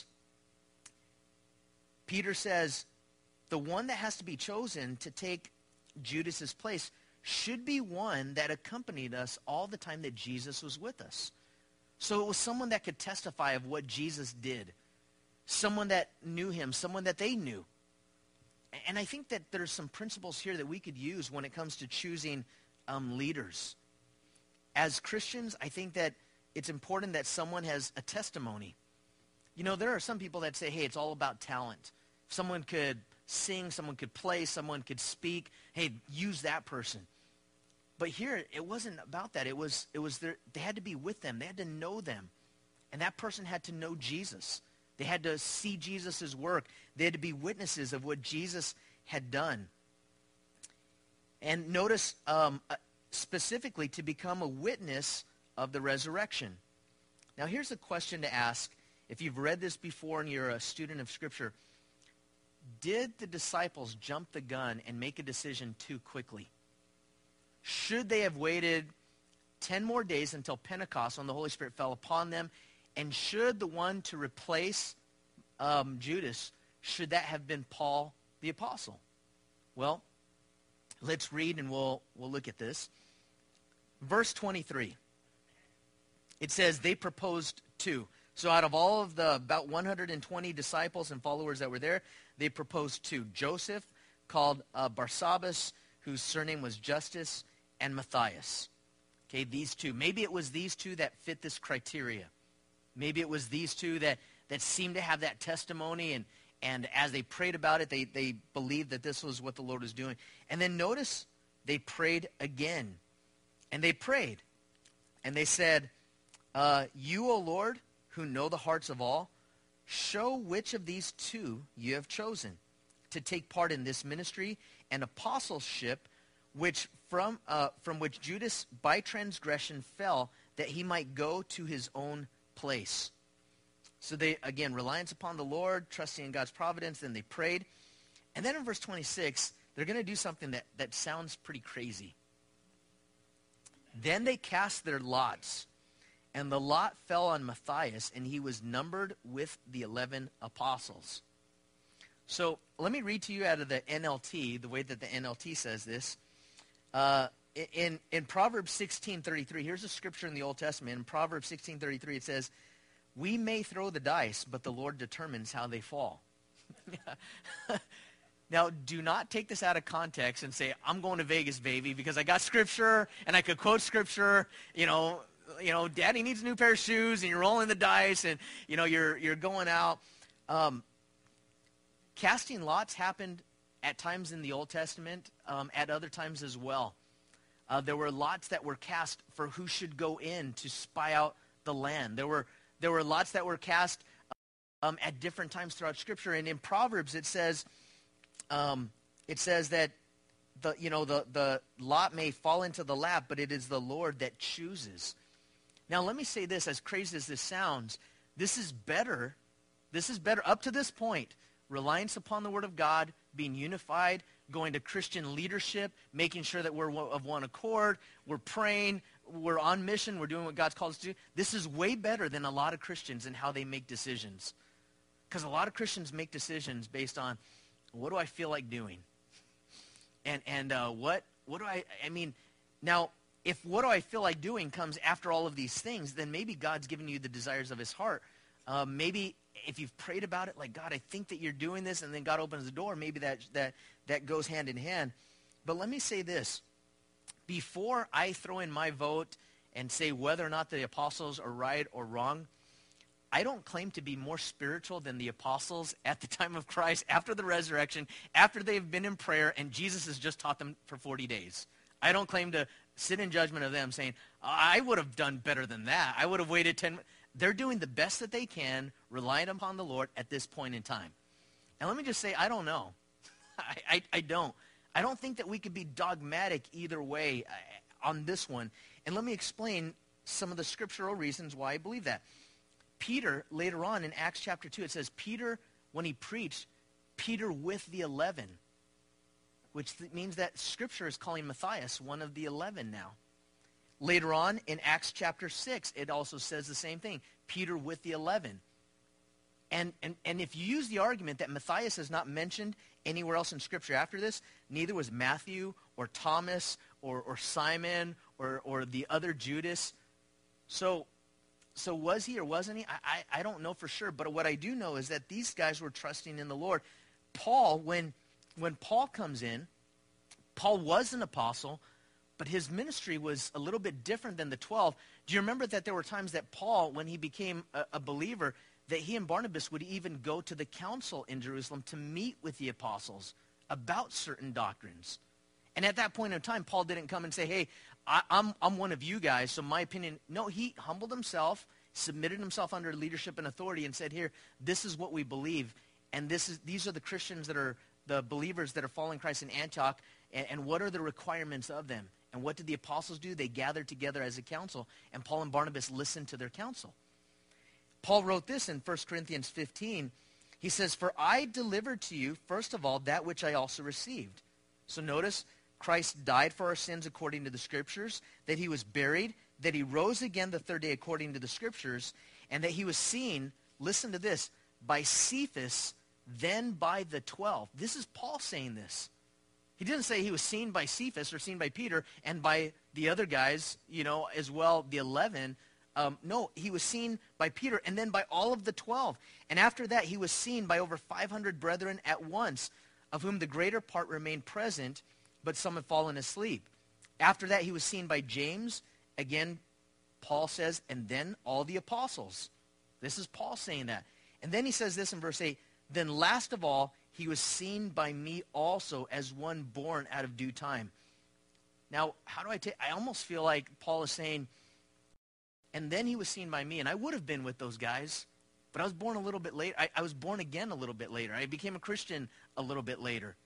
Peter says, the one that has to be chosen to take Judas's place should be one that accompanied us all the time that Jesus was with us. So it was someone that could testify of what Jesus did. Someone that knew him. Someone that they knew. And I think that there's some principles here that we could use when it comes to choosing um, leaders. As Christians, I think that it's important that someone has a testimony. You know, there are some people that say, hey, it's all about talent. If someone could sing, someone could play, someone could speak, hey, use that person. But here, it wasn't about that. It was, it was their, they had to be with them. They had to know them. And that person had to know Jesus. They had to see Jesus' work. They had to be witnesses of what Jesus had done. And notice um, specifically to become a witness of the resurrection. Now here's a question to ask. If you've read this before and you're a student of Scripture, did the disciples jump the gun and make a decision too quickly? Should they have waited ten more days until Pentecost when the Holy Spirit fell upon them? And should the one to replace um, Judas, should that have been Paul the Apostle? Well, let's read and we'll, we'll look at this. Verse twenty-three. it says they proposed two. So out of all of the about one hundred twenty disciples and followers that were there, they proposed two. Joseph, called uh, Barsabbas, whose surname was Justus, and Matthias. Okay, these two. Maybe it was these two that fit this criteria. Maybe it was these two that, that seemed to have that testimony, and, and as they prayed about it, they, they believed that this was what the Lord was doing. And then notice, they prayed again. And they prayed. And they said, uh, you, O Lord, who know the hearts of all, show which of these two you have chosen to take part in this ministry and apostleship, which from uh, from which Judas by transgression fell, that he might go to his own place. So they, again, reliance upon the Lord, trusting in God's providence, then they prayed. And then in verse twenty-six, they're going to do something that, that sounds pretty crazy. Then they cast their lots, and the lot fell on Matthias, and he was numbered with the eleven apostles. So let me read to you out of the N L T, the way that the N L T says this. Uh, in, in Proverbs sixteen thirty-three, here's a scripture in the Old Testament. In Proverbs sixteen thirty-three, it says, we may throw the dice, but the Lord determines how they fall. Now, do not take this out of context and say, I'm going to Vegas, baby, because I got scripture, and I could quote scripture, you know, you know, daddy needs a new pair of shoes, and you're rolling the dice, and, you know, you're, you're going out. Um, casting lots happened at times in the Old Testament, um, at other times as well. Uh, there were lots that were cast for who should go in to spy out the land. There were, there were lots that were cast um, at different times throughout Scripture. And in Proverbs, it says, um, it says that the, you know, the, the lot may fall into the lap, but it is the Lord that chooses. Now, let me say this, as crazy as this sounds, this is better, this is better, up to this point, reliance upon the Word of God, being unified, going to Christian leadership, making sure that we're of one accord, we're praying, we're on mission, we're doing what God's called us to do. This is way better than a lot of Christians in how they make decisions. Because a lot of Christians make decisions based on, what do I feel like doing? And and uh, what what do I, I mean, now, if what do I feel like doing comes after all of these things, then maybe God's given you the desires of his heart. Uh, maybe if you've prayed about it, like, God, I think that you're doing this, and then God opens the door, maybe that that that goes hand in hand. But let me say this. Before I throw in my vote and say whether or not the apostles are right or wrong, I don't claim to be more spiritual than the apostles at the time of Christ, after the resurrection, after they've been in prayer, and Jesus has just taught them for forty days. I don't claim to sit in judgment of them saying, I would have done better than that. I would have waited ten minutes. They're doing the best that they can, relying upon the Lord at this point in time. And let me just say, I don't know. I, I, I don't. I don't think that we could be dogmatic either way on this one. And let me explain some of the scriptural reasons why I believe that. Peter, later on in Acts chapter two, it says, Peter, when he preached, Peter with the eleven, which th- means that Scripture is calling Matthias one of the eleven now. Later on in Acts chapter six, it also says the same thing, Peter with the eleven. And, and, and if you use the argument that Matthias is not mentioned anywhere else in Scripture after this, neither was Matthew or Thomas or, or Simon or, or the other Judas. So, so was he or wasn't he? I, I, I don't know for sure. But what I do know is that these guys were trusting in the Lord. Paul, when, when Paul comes in, Paul was an apostle, but his ministry was a little bit different than the twelve. Do you remember that there were times that Paul, when he became a, a believer, that he and Barnabas would even go to the council in Jerusalem to meet with the apostles about certain doctrines? And at that point in time, Paul didn't come and say, hey, I, I'm, I'm one of you guys, so my opinion. No, he humbled himself, submitted himself under leadership and authority, and said, here, this is what we believe. And this is these are the Christians that are, the believers that are following Christ in Antioch, and, and what are the requirements of them? And what did the apostles do? They gathered together as a council, and Paul and Barnabas listened to their counsel. Paul wrote this in First Corinthians fifteen. He says, for I delivered to you, first of all, that which I also received. So notice, Christ died for our sins according to the Scriptures, that he was buried, that he rose again the third day according to the Scriptures, and that he was seen, listen to this, by Cephas, then by the twelve. This is Paul saying this. He didn't say he was seen by Cephas or seen by Peter and by the other guys, you know, as well, the eleven. Um, no, he was seen by Peter and then by all of the twelve. And after that, he was seen by over five hundred brethren at once, of whom the greater part remained present, but some had fallen asleep. After that, he was seen by James. Again, Paul says, and then all the apostles. This is Paul saying that. And then he says this in verse eight, then last of all, he was seen by me also as one born out of due time. Now, how do I take, I almost feel like Paul is saying, and then he was seen by me, and I would have been with those guys, but I was born a little bit later. I, I was born again a little bit later. I became a Christian a little bit later.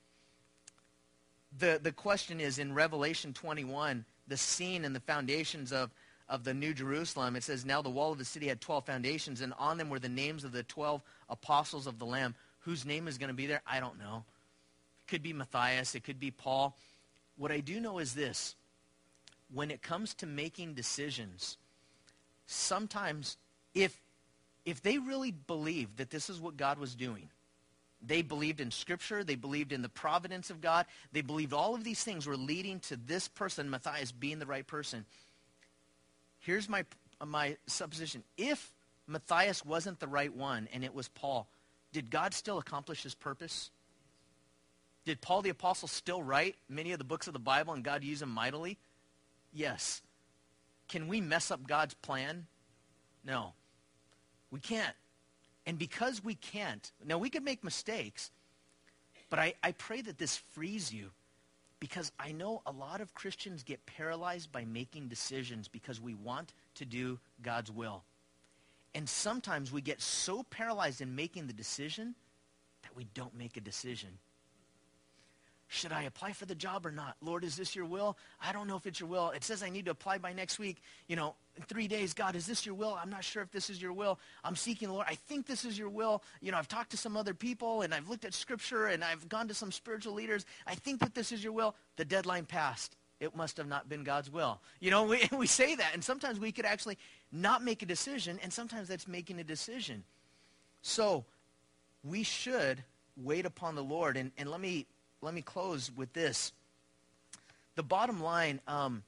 The, the question is, in Revelation twenty-one, the scene and the foundations of, of the New Jerusalem, it says, now the wall of the city had twelve foundations, and on them were the names of the twelve apostles of the Lamb. Whose name is going to be there? I don't know. It could be Matthias. It could be Paul. What I do know is this. When it comes to making decisions, sometimes if, if they really believed that this is what God was doing, they believed in Scripture, they believed in the providence of God, they believed all of these things were leading to this person, Matthias, being the right person. Here's my, my supposition. If Matthias wasn't the right one and it was Paul, did God still accomplish his purpose? Did Paul the Apostle still write many of the books of the Bible and God use him mightily? Yes. Can we mess up God's plan? No. We can't. And because we can't, now we could make mistakes, but I, I pray that this frees you, because I know a lot of Christians get paralyzed by making decisions because we want to do God's will. And sometimes we get so paralyzed in making the decision that we don't make a decision. Should I apply for the job or not? Lord, is this your will? I don't know if it's your will. It says I need to apply by next week. You know, in three days, God, is this your will? I'm not sure if this is your will. I'm seeking the Lord. I think this is your will. You know, I've talked to some other people, and I've looked at Scripture, and I've gone to some spiritual leaders. I think that this is your will. The deadline passed. It must have not been God's will. You know, we, we say that, and sometimes we could actually not make a decision, and sometimes that's making a decision. So we should wait upon the Lord. And, and let me let me close with this. The bottom line, um,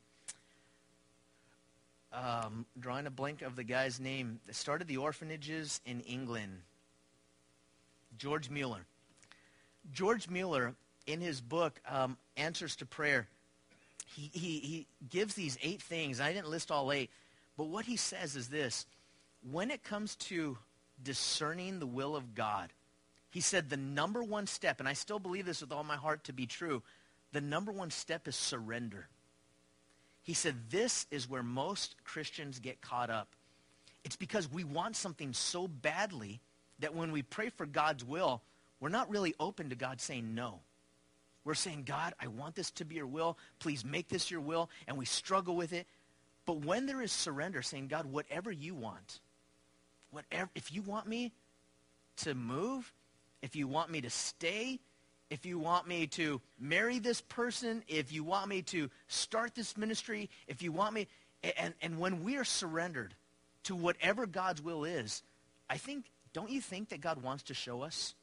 um, drawing a blank of the guy's name, that started the orphanages in England, George Mueller. George Mueller, in his book, um, Answers to Prayer, he, he, he gives these eight things. I didn't list all eight, but what he says is this. When it comes to discerning the will of God, he said the number one step, and I still believe this with all my heart to be true, the number one step is surrender. He said this is where most Christians get caught up. It's because we want something so badly that when we pray for God's will, we're not really open to God saying no. We're saying, God, I want this to be your will. Please make this your will. And we struggle with it. But when there is surrender, saying, God, whatever you want, whatever, if you want me to move, if you want me to stay, if you want me to marry this person, if you want me to start this ministry, if you want me, and, and when we are surrendered to whatever God's will is, I think, don't you think that God wants to show us?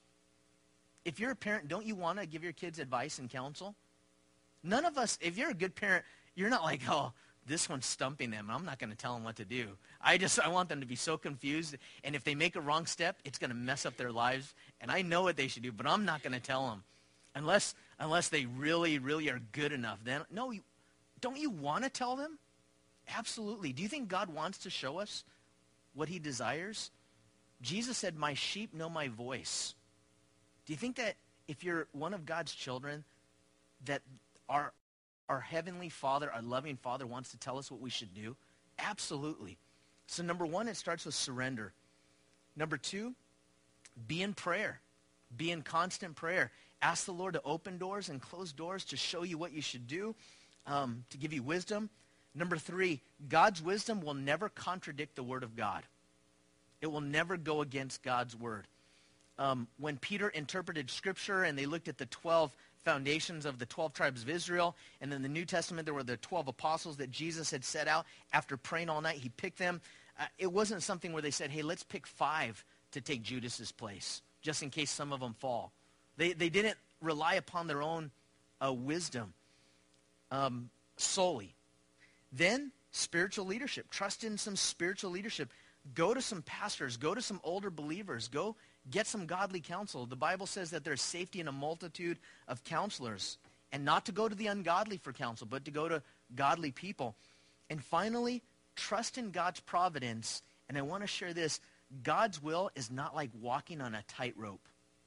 If you're a parent, don't you want to give your kids advice and counsel? None of us, if you're a good parent, you're not like, oh, this one's stumping them. I'm not going to tell them what to do. I just, I want them to be so confused. And if they make a wrong step, it's going to mess up their lives. And I know what they should do, but I'm not going to tell them. Unless, unless they really, really are good enough. Then, no, you, don't you want to tell them? Absolutely. Do you think God wants to show us what he desires? Jesus said, my sheep know my voice. Do you think that if you're one of God's children, that our Our Heavenly Father, our loving Father, wants to tell us what we should do? Absolutely. So number one, it starts with surrender. Number two, be in prayer. Be in constant prayer. Ask the Lord to open doors and close doors to show you what you should do, um, to give you wisdom. Number three, God's wisdom will never contradict the Word of God. It will never go against God's Word. Um, when Peter interpreted Scripture and they looked at the twelve foundations of the twelve tribes of Israel, and in the New Testament there were the twelve apostles that Jesus had set out after praying all night. He picked them. Uh, it wasn't something where they said, hey, let's pick five to take Judas's place, just in case some of them fall. They, they didn't rely upon their own uh, wisdom um, solely. Then spiritual leadership. Trust in some spiritual leadership. Go to some pastors. Go to some older believers. Go get some godly counsel. The Bible says that there's safety in a multitude of counselors. And not to go to the ungodly for counsel, but to go to godly people. And finally, trust in God's providence. And I want to share this. God's will is not like walking on a tightrope.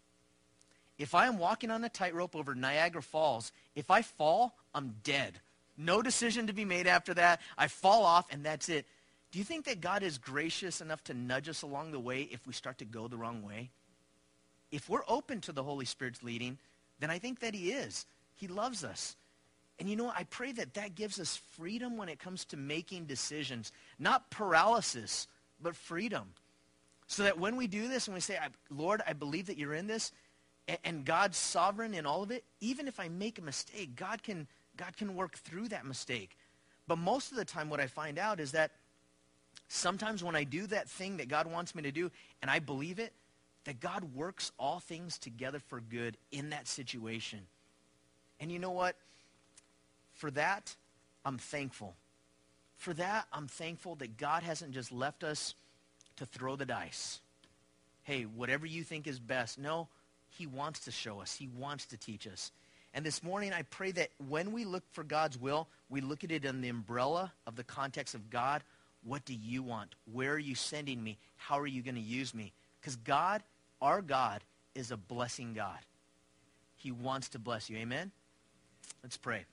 If I am walking on a tightrope over Niagara Falls, if I fall, I'm dead. No decision to be made after that. I fall off, and that's it. Do you think that God is gracious enough to nudge us along the way if we start to go the wrong way? If we're open to the Holy Spirit's leading, then I think that he is. He loves us. And you know what? I pray that that gives us freedom when it comes to making decisions. Not paralysis, but freedom. So that when we do this and we say, Lord, I believe that you're in this, and God's sovereign in all of it, even if I make a mistake, God can, God can work through that mistake. But most of the time what I find out is that sometimes when I do that thing that God wants me to do, and I believe it, that God works all things together for good in that situation. And you know what? For that, I'm thankful. For that, I'm thankful that God hasn't just left us to throw the dice. Hey, whatever you think is best. No, he wants to show us. He wants to teach us. And this morning, I pray that when we look for God's will, we look at it in the umbrella of the context of God. What do you want? Where are you sending me? How are you going to use me? Because God, our God, is a blessing God. He wants to bless you. Amen? Let's pray.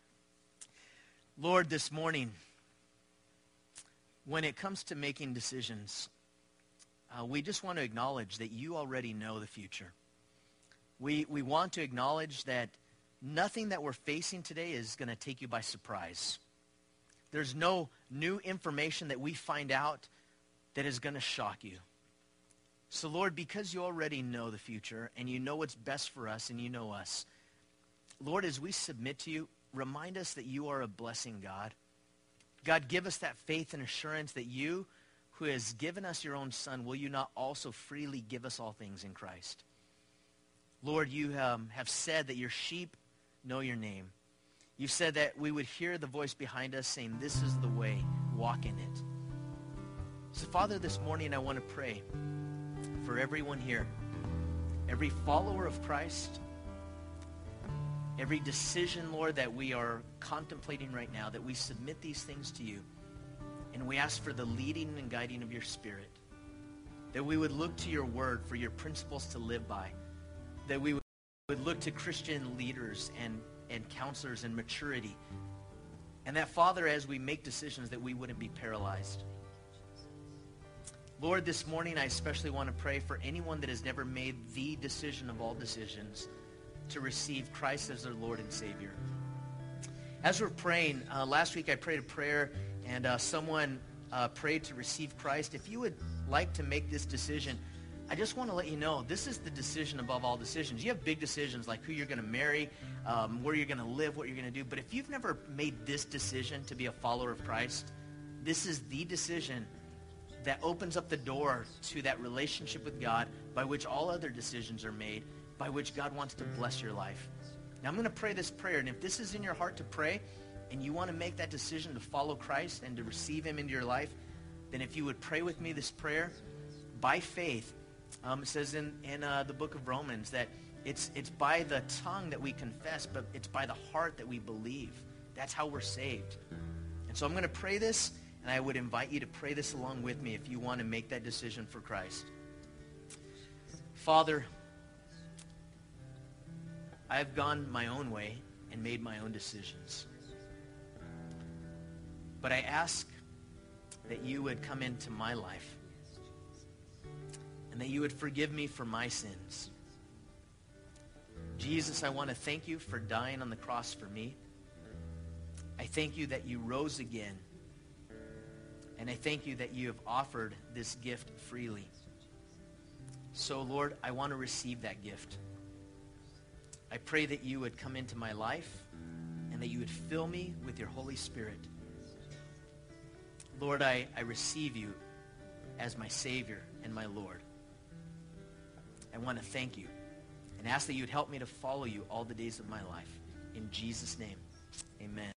Lord, this morning, when it comes to making decisions, uh, we just want to acknowledge that you already know the future. We, we want to acknowledge that nothing that we're facing today is going to take you by surprise. There's no new information that we find out that is going to shock you. So, Lord, because you already know the future and you know what's best for us and you know us, Lord, as we submit to you, remind us that you are a blessing God. God, give us that faith and assurance that you, who has given us your own Son, will you not also freely give us all things in Christ? Lord, you um, have said that your sheep know your name. You've said that we would hear the voice behind us saying, this is the way, walk in it. So, Father, this morning I want to pray for everyone here, every follower of Christ, every decision, Lord, that we are contemplating right now, that we submit these things to you, and we ask for the leading and guiding of your Spirit, that we would look to your word for your principles to live by, that we would look to Christian leaders and, and counselors and maturity. And that, Father, as we make decisions, that we wouldn't be paralyzed. Lord, this morning I especially want to pray for anyone that has never made the decision of all decisions to receive Christ as their Lord and Savior. As we're praying, uh, last week I prayed a prayer and uh, someone uh, prayed to receive Christ. If you would like to make this decision, I just want to let you know, this is the decision above all decisions. You have big decisions like who you're going to marry, um, where you're going to live, what you're going to do. But if you've never made this decision to be a follower of Christ, this is the decision that opens up the door to that relationship with God by which all other decisions are made, by which God wants to bless your life. Now I'm going to pray this prayer, and if this is in your heart to pray, and you want to make that decision to follow Christ and to receive him into your life, then if you would pray with me this prayer, by faith, Um, it says in, in uh, the book of Romans that it's, it's by the tongue that we confess, but it's by the heart that we believe. That's how we're saved. And so I'm going to pray this, and I would invite you to pray this along with me if you want to make that decision for Christ. Father, I have gone my own way and made my own decisions. But I ask that you would come into my life, and that you would forgive me for my sins. Jesus, I want to thank you for dying on the cross for me. I thank you that you rose again. And I thank you that you have offered this gift freely. So, Lord, I want to receive that gift. I pray that you would come into my life and that you would fill me with your Holy Spirit. Lord, I, I receive you as my Savior and my Lord. I want to thank you and ask that you would help me to follow you all the days of my life. In Jesus' name, amen.